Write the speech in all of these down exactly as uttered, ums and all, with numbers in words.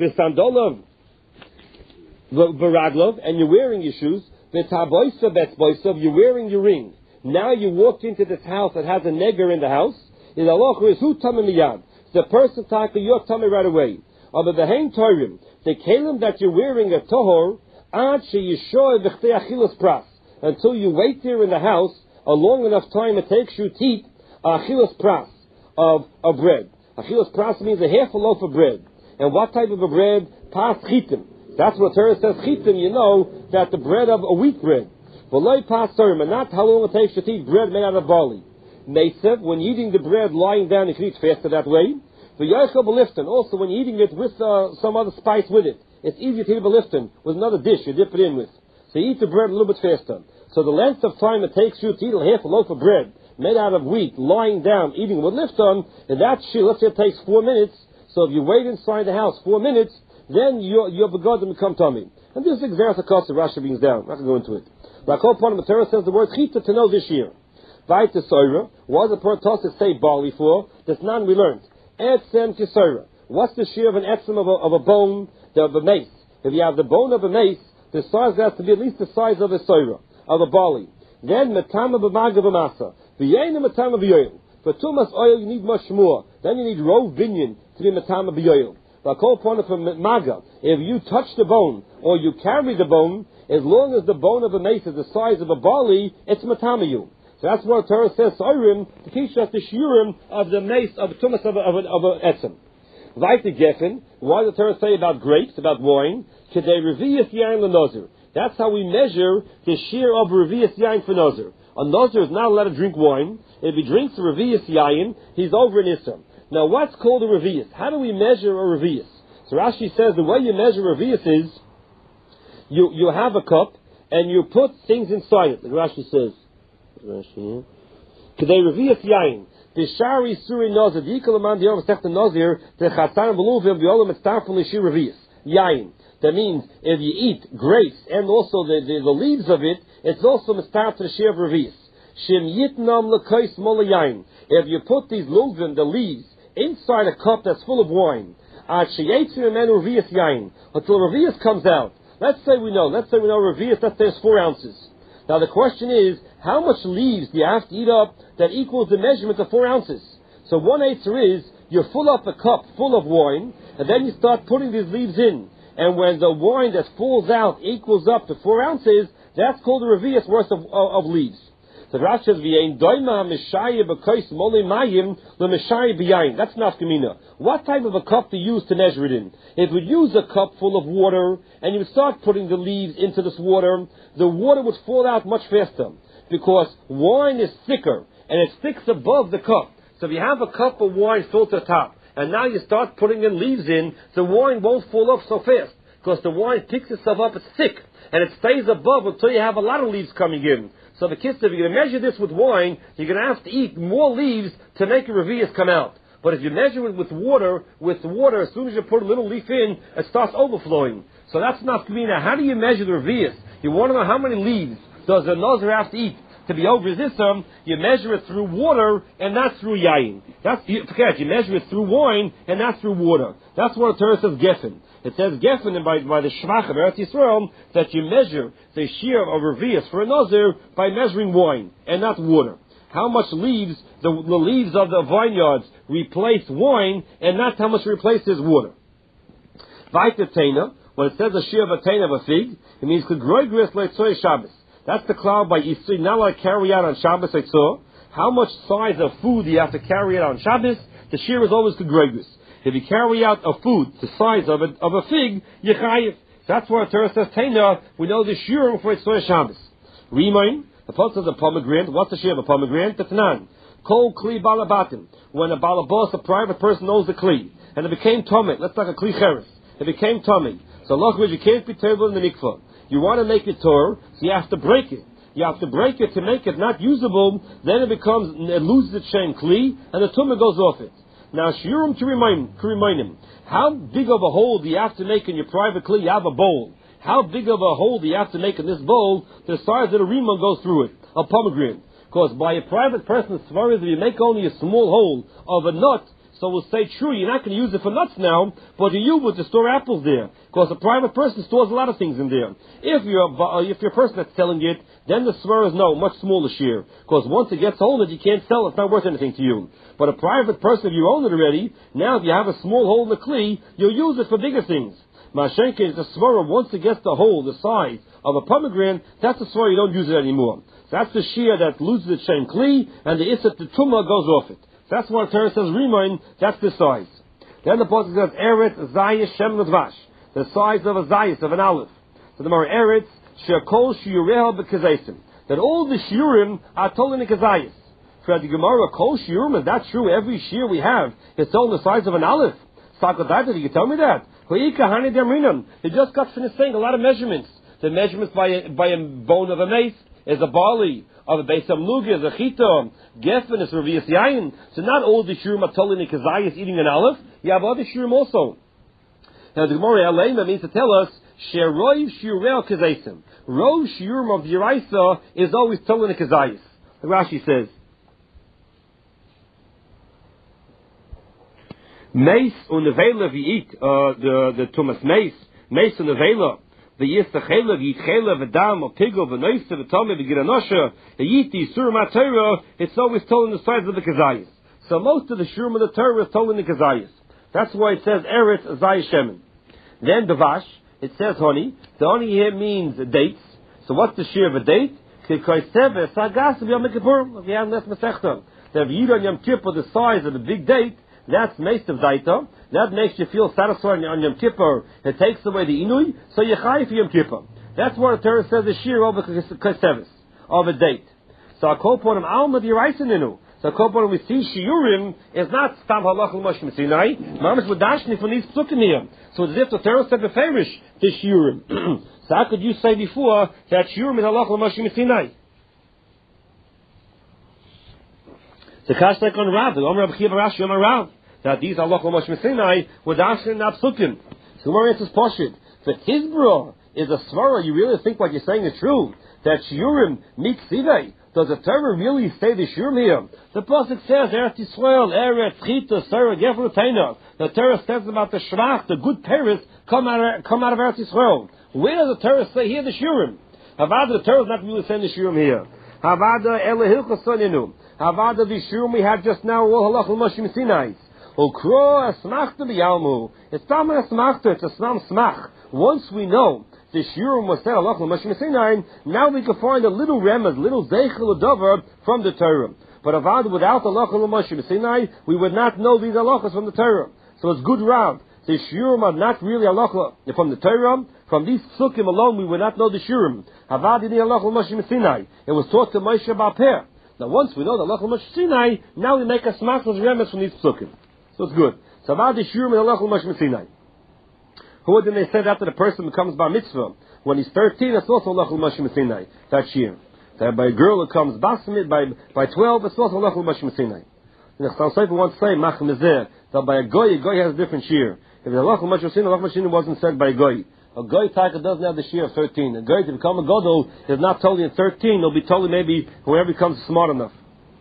v'sandolov v'raglov, and you're wearing your shoes, v'taboisa betzboisa, you're wearing your ring. Now you walk into this house that has a neger in the house. In the halacha is hu tamei miyad. The person taka you're tamei right away. But the hain toirim, the kelim that you're wearing a tohor, ad sheyishoy v'chtei achilas pras, until you wait there in the house a long enough time it takes you to eat achilas pras of of bread. Achilas pras means a half a loaf of bread. And what type of a bread? Pas chitim. That's what Torah says chitim. You know that the bread of a wheat bread. V'loy pas torim, and not how long it takes you to eat bread made out of barley. Meisev, when you're eating the bread lying down, you can eat faster that way. V'yochel b'lifton, also when you're eating it with uh, some other spice with it, it's easier to eat b'lifton with another dish you dip it in with. So you eat the bread a little bit faster. So the length of time it takes you to eat half a loaf of bread made out of wheat, lying down, eating with lifton, and that shit, let's say it takes four minutes. So if you wait inside the house four minutes, then your your begotten become tummy. And this is exactly the cost of Rashi brings down. I'm not going to go into it. Like whole part of the Torah says the word chita to know this year. Vaita soira. What does the Torah say barley for? That's none we learned. Etzem kisoira. What's the shear of an etzem of a, of a bone, of a mace? If you have the bone of a mace, the size has to be at least the size of a soira, of a barley. Then metama b'maga b'masa. V'yein metama b'yoyim. For tumas oil you need much more. Then you need rov binyan to be metama b'yoyim. Like whole point from maga, if you touch the bone or you carry the bone, as long as the bone of a mace is the size of a barley, it's matamayu. So that's what Torah says, Soirim, to teach us the shiurim of the mace, of tumas of a, of a, of a etzem. Like the geffen, why does the Torah say about grapes, about wine? Kedei reviyas yain l'nozir. That's how we measure the shear of reviyas yain for nozir. A nozir is not allowed to drink wine. If he drinks the reviyas yain, he's over in Isra. Now what's called a reviyas? How do we measure a reviyas? So Rashi says the way you measure reviyas is, You you have a cup and you put things inside it. Like Rashi says, Today reviyas yain. The shari suri nazir. The equal amount the over sech the nazir. The chatan v'luvim v'olam etztarfun l'shir reviyas yain. That means if you eat grapes and also the, the, the leaves of it, it's also mistar to the shir of reviyas. Shem yitnam l'kais mola yain. If you put these luvim, the leaves, inside a cup that's full of wine, ad sheyetzu menu reviyas yain, until reviyas comes out. Let's say we know, let's say we know reviyas, let's say it's four ounces. Now the question is, how much leaves do you have to eat up that equals the measurement of four ounces? So one answer is, you fill up a cup full of wine, and then you start putting these leaves in. And when the wine that falls out equals up to four ounces, that's called a reviyas worth of, of, of leaves. The Rashi says, "V'yein doima mishayeh b'kos molei mayim le'mishayeh b'yayin." That's nafkamina. What type of a cup to use to measure it in? If we use a cup full of water and you would start putting the leaves into this water, the water would fall out much faster because wine is thicker and it sticks above the cup. So if you have a cup of wine filled to the top and now you start putting in leaves in, the wine won't fall off so fast because the wine picks itself up. It's thick and it stays above until you have a lot of leaves coming in. So the kiss, if you're going to measure this with wine, you're going to have to eat more leaves to make a reviyas come out. But if you measure it with water, with water, as soon as you put a little leaf in, it starts overflowing. So that's not kamina. How do you measure the reviyas? You want to know how many leaves does the nazir have to eat to be over this term? You measure it through water and not through yayin. That's you, forget. You measure it through wine and not through water. That's what the Torah says geffen. It says geffen by by the shvach of Eretz Yisrael that you measure the shear of reviyas for a nazir by measuring wine and not water. How much leaves the, the leaves of the vineyards replace wine and not how much replaces water. Vaitatena, when it says a shear of a taina of a fig, it means k'groigris le'tzoy Shabbos. That's the cloud by Yisri, not like carry out on Shabbos Eitzor. How much size of food do you have to carry out on Shabbos? The shear is always k'groigris. If you carry out a food the size of a, of a fig, you chayiv. That's why Torah says taina. We know the shear for Eitzor Shabbos. Rimain. The post says a pomegranate. What's the shear of a pomegranate? Tatnan. Kol kli balabatim. When a balabos, a private person, knows the kli, and it became tomei. Let's like a kli cheres. It became tomei. So look, you can't be terrible in the mikvah. You want to make it Torah, so you have to break it. You have to break it to make it not usable. Then it becomes, it loses its shem kli, and the tumah goes off it. Now shiurim to remind, to remind him, how big of a hole do you have to make in your private kli? You have a bowl. How big of a hole do you have to make in this bowl the size that a rimon goes through it, a pomegranate? Because by a private person, as far as if you make only a small hole of a nut, So we'll say, true, you're not going to use it for nuts now, but you use it to store apples there. Because a private person stores a lot of things in there. If you're a, if you're a person that's selling it, then the swear is no, much smaller shear. Because once it gets old, you can't sell it, it's not worth anything to you. But a private person, if you own it already, now if you have a small hole in the kli, you'll use it for bigger things. Mashenkin is a svara, once it gets the hole, the size of a pomegranate, that's a svara, you don't use it anymore. So that's the shear that loses its shem kli, and the isat, the tumah goes off it. So that's why Torah says, Rimoin, that's the size. Then the Pasuk says, Eretz, Zayis, Shem, Ledvash, the size of a Zayis, of an olive. So the more Eretz, Shekol, Shiureh, Bekazaisim, that all the Shiurim are told in the Kazayis. For the Gemara, Kol Shiurim, is that true? Every shear we have is told the size of an olive. Sakadaita, you tell me that? He just got finished saying a lot of measurements. The measurements by a, by a bone of a mace is a barley, of a base of luga, is a chita, gefen, is revius yayin. So not all the shurim are told in the kazayas eating an olive. You have other shurim also. Now the Gemara Aleima means to tell us, Sheroi shurel kazaisim. Rov shurim of Yeraisa is always told in the kazayas. The Rashi says, Mace unevela vi eat uh, the the Tumas mace mace unevela the yista chela vi chela v'dam or pigel v'noisa v'tame v'giranosha the yiti surma Torah. It's always told in the size of the kazayas. So most of the shurim of the Torah is told in the kazayas. That's why it says eretz azay shemen. Then devash, it says honey. The honey here means dates. So what's the shear of a date? K'koiseve sagas v'yom kippurim. If you have less masechta, the yid on Yom Kippur the size of the big date. That's meist of daita. That makes you feel satisfied on Yom Kippur. It takes away the inui, so you chai for Yom Kippur. That's what the Torah says the shear over kasevis, of a date. So a koponim alma d'yiraisininu. So a koponim we see shiurim is not stam halach l'mashim sinai. Mamish v'dashni from these psukim here. So it's as if the Torah said beferish the shiurim. So how could you say before that shiurim is halach l'mashim sinai? The kash like on Rav, the Omer Rabbi Chiya Rashi Omer Rav, that these are lochel Moshe Sinai with Asher and Absukim. So Gemara answers Poshid. The Hizbra is a svara. You really think what you're saying is true? That Shiurim meet Sivei. Does the Torah really say the Shiurim here? The Pasuk says Eretz Yisrael, Eretz Chita, Sarah Gefer Taina. The Torah says about the Shrach, the good parents come out of, come out of Eretz Yisrael. Where does the Torah say here the Shiurim? Havada, the Torah is not really saying the Shiurim here. Havada Elahilcha Soninu. Havada the shurim we had just now, all halach l'mashim sinai. Ukro asmachta b'yalmu. It's tam asmachta. It's a snam smach. Once we know the shurim was said halach l'mashim sinai, now we can find a little remez, little zeichel davar from the Torah. But avada without halach l'mashim sinai, we would not know these halachas from the Torah. So it's good round. The shurim are not really halacha from the Torah. From these psukim alone, we would not know the shurim. Havada ni halach l'mashim sinai. It was taught to Moshe Ba'peh. Now, once we know the Halach L'Moshe Sinai, now we make a smach as remes from these psukim. So it's good. So about the Shurim and Halach L'Moshe Sinai. Who would then they say after the person becomes bar mitzvah? When he's thirteen, it's also Halach L'Moshe Sinai. That year. So by a girl who comes bas by by twelve, it's also Halach L'Moshe Sinai. And the Chasam Sofer wants to say Mach Mezeh that by a goy, a goy has a different shear. If the Halach L'Moshe Sinai, Halach L'Moshe Sinai wasn't said by a goy. A goy taka doesn't have the shear of thirteen. A goy to become a gadol is not totally at thirteen. He'll be totally maybe whoever becomes smart enough.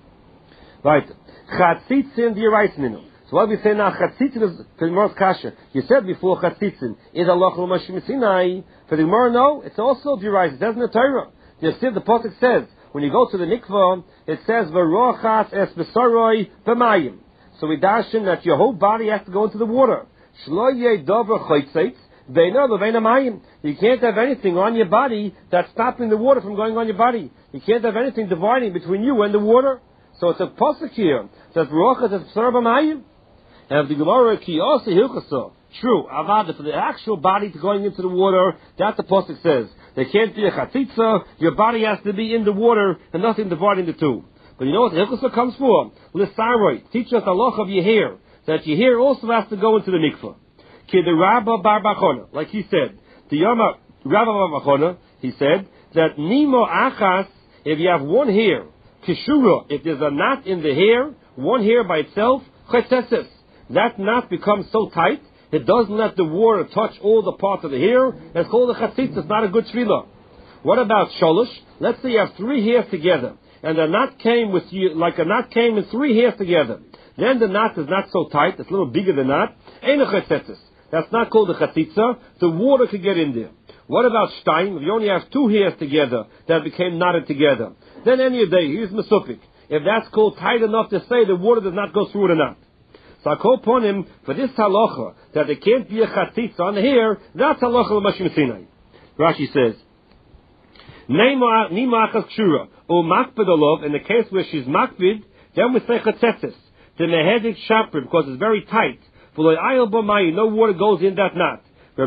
Right. Chatzitzin d'yiraisninu. So what we say now, Chatzitzin is for the Gemara's kasha. You said before Chatzitzin is halach l'mashim sinai. For the Gemara, no, it's also d'yiraisin. It says in the Torah. You see, the Pasuk says when you go to the mikvah, it says v'rochas es b'saroi b'mayim. So we dashin that your whole body has to go into the water. Shlo yeh dover choytzeitz ve'ena leveina mayim. You can't have anything on your body that's stopping the water from going on your body. You can't have anything dividing between you and the water. So it's a pasuk here that rochas es b'saroi b'mayim. And the Gemara ki also hilchasa. True, avada for the actual body to going into the water. That the pasuk says. There can't be a chatzitza. Your body has to be in the water and nothing dividing the two. But you know what the hilchasa comes for? L'saroi. Teach us halacha of your hair. That your hair also has to go into the mikvah. Ki the Rabba bar Bachona, like he said. The Yama Rabba bar Bachona, he said that nimo achas. If you have one hair, kishura. If there's a knot in the hair, one hair by itself, chetzeses. That knot becomes so tight, it doesn't let the water touch all the parts of the hair. It's called a chatzitz. It's not a good tefillah. What about sholosh? Let's say you have three hairs together, and the knot came with you, like a knot came in three hairs together. Then the knot is not so tight, it's a little bigger than that. Ein a chetzetzes. That's not called a chatzitza. The water could get in there. What about shtaim? If you only have two hairs together that became knotted together, then any day, here's mesupik. If that's called tight enough to say the water does not go through the knot. So I call upon him for this halacha that there can't be a chatzitza on the hair. That's halacha l'mashim sinai. Rashi says, Nima achas kshura or makbid olov. In the case where she's makbid, then we say chatzetzes the mehedik shaprim because it's very tight. No water goes in that knot.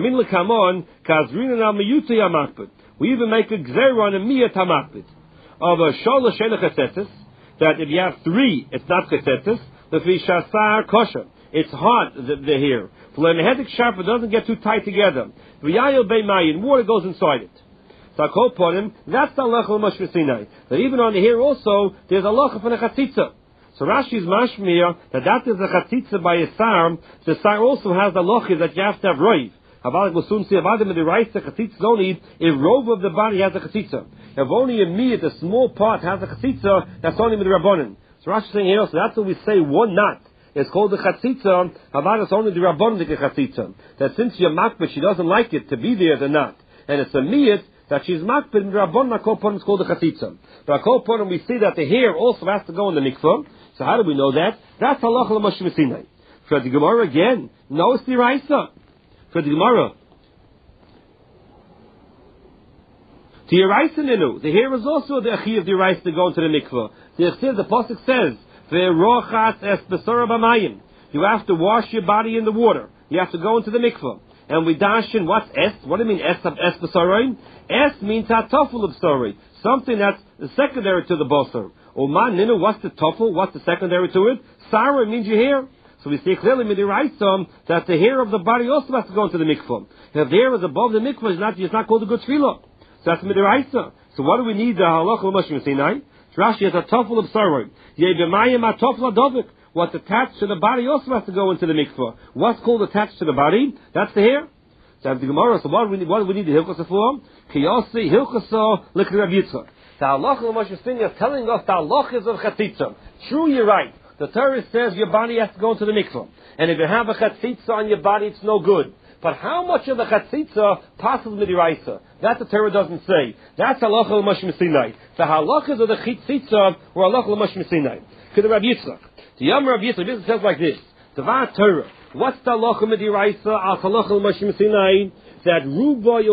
We even make a gzera on a miyat hamakbid of a shalosh shena chatzetzes that if you have three, it's not chatzetzes. The fishasar kosher, it's hard the, the hair. When the mehedik shaprim doesn't get too tight together, water goes inside it. So I call upon him. That's the halacha l'mashmi sinai. That even on the hair also, there's a halacha for the chatzitza. So Rashi's mashmir that that is a chatzitza by a sar. The sar also has the halacha that you have to have roiv. Havalik will soon see about him in the rice. The chatzitza is only if rov of the body has a chatzitza. If only a miyat, a small part has a chatzitza, that's only with the rabbanon. So Rashi is saying here, so that's what we say one knot. It's called the chatzitza. Havalik is only the rabbanon the chatzitza. That since you're makbet, she doesn't like it to be there, the knot, and it's a miyat. That she's makbid in Rabbon, Akoponim is called the chatzitza. But Akoponim, we see that the hair also has to go in the mikvah. So how do we know that? That's halacha l'mashim sinai. For the Gemara again, no, it's the Raisa. For the Gemara, the Raisa ninu, the hair is also the achi of the Raisa to go into the mikvah. The the pasuk says, ve'rochas es besora b'mayim. You have to wash your body in the water. You have to go into the mikvah. And we dash in what's es? What do you mean es of es b'saroim? Es means hatofel of sorry, something that's secondary to the basar. Oma ninu, what's the tofel? What's the secondary to it? Sarah means your hair. So we see clearly midiraisam that the hair of the body also has to go into the mikvah. If the hair is above the mikvah, it's not, it's not called a good tefillah. So that's midiraisa. So what do we need the halacha l'mashim sinai? Rashi has a tofel of sorry. Yebemayim hatofel adovik. What's attached to the body also has to go into the mikvah. What's called attached to the body? That's the hair. So the Gemara. So what do we need? What do we need the hilchasa for? Kiyasi hilchasa l'Rab Yitzchak. The halacha l'mashim sinai is telling us the halachas of chatzitza. True, you're right. The Torah says your body has to go into the mikvah, and if you have a chatzitza on your body, it's no good. But how much of the chatzitza passes midiraisa? That the Torah doesn't say. That's halacha l'mashim sinai. The halachas of the chatzitza were halacha l'mashim sinai. Could the Rab Yitzchak? The Yom Rab Yitzchak, this says like this: Devar Torah. What's the halacha midiraisa? Al halacha l'mashim sinai that ruba